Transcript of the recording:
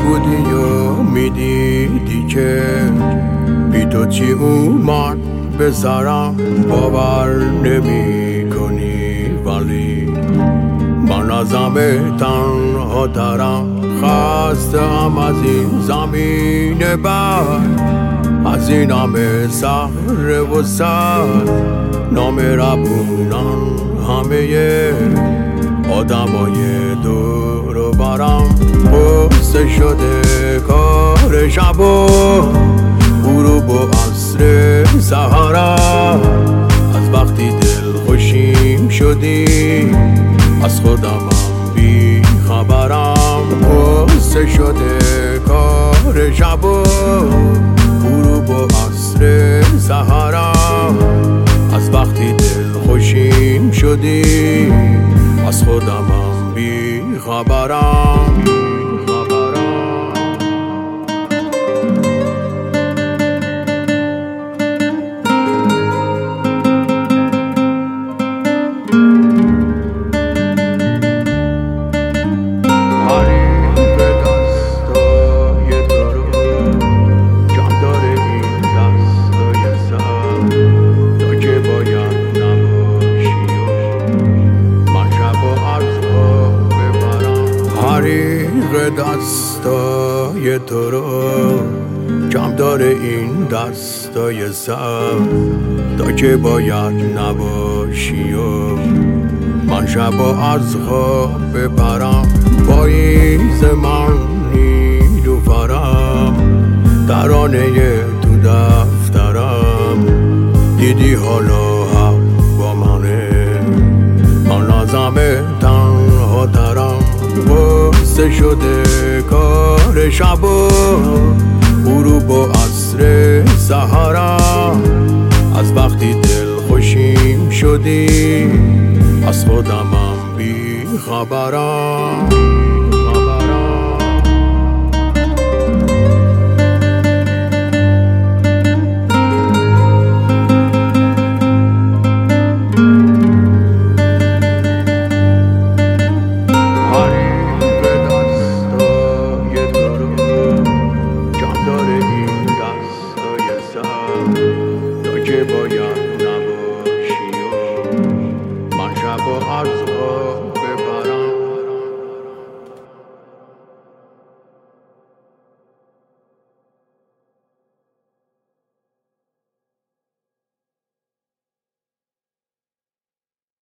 بودی و میدیدی که بی تو چی اومد به سرم باور نمی کنی، ولی من از همه تنها ترم، خستم از این زمین بر، از این همه سهر و سر نامهربونن همه آدمای دور و برم. قصه شده کار شب و غروب و عصر سحرم، از وقتی دل خوشیم شدی از خودمم بی خبرم. قصه شده کار شب و غروب و عصر سحرم، از وقتی دل خوشیم شدی از خودمم بی خبرم. حریق دستای تو رو کم داره این دستای سر، تا که باید نباشی و من شبا از خواب بپرم. پاییز من نیلوفرم، ترانه تو دفترم، دیدی حالا با منه، من از همه تنها ترم. قصه شده کار شب و غروب و عصر سحرم، از وقتی دل خوشیم شدی از خودمم بی خبرم.